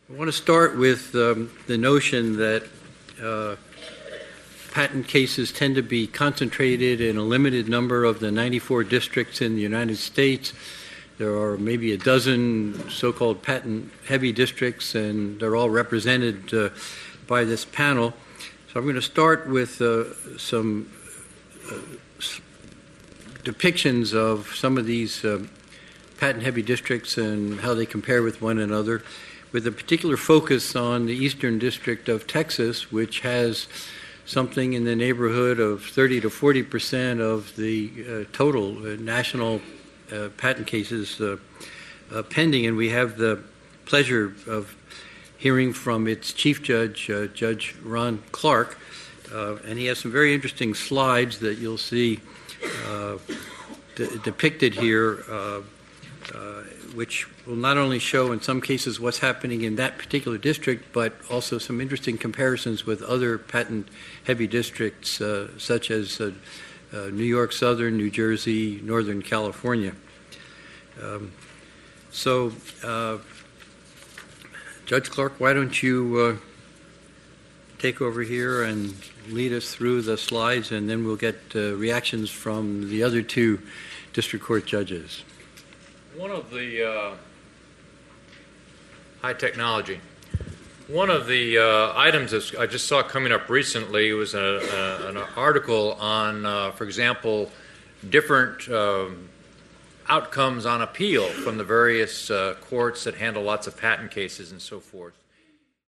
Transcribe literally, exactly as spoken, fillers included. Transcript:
I want to start with um, the notion that uh, patent cases tend to be concentrated in a limited number of the ninety-four districts in the United States. There are maybe a dozen so-called patent-heavy districts, and they're all represented uh, by this panel. So I'm going to start with uh, some uh, depictions of some of these uh, patent-heavy districts and how they compare with one another, with a particular focus on the Eastern District of Texas, which has something in the neighborhood of thirty to forty percent of the uh, total uh, national uh, patent cases uh, uh, pending. And we have the pleasure of hearing from its chief judge, uh, Judge Ron Clark, uh, and he has some very interesting slides that you'll see uh, de- depicted here, uh, uh, which will not only show in some cases what's happening in that particular district, but also some interesting comparisons with other patent-heavy districts, uh, such as uh, uh, New York Southern, New Jersey, Northern California. Um, so, uh, Judge Clark, why don't you uh, take over here and lead us through the slides, and then we'll get uh, reactions from the other two district court judges. One of the uh, high technology. One of the uh, items that I just saw coming up recently was a, a, an article on, uh, for example, different um, outcomes on appeal from the various uh, courts that handle lots of patent cases and so forth.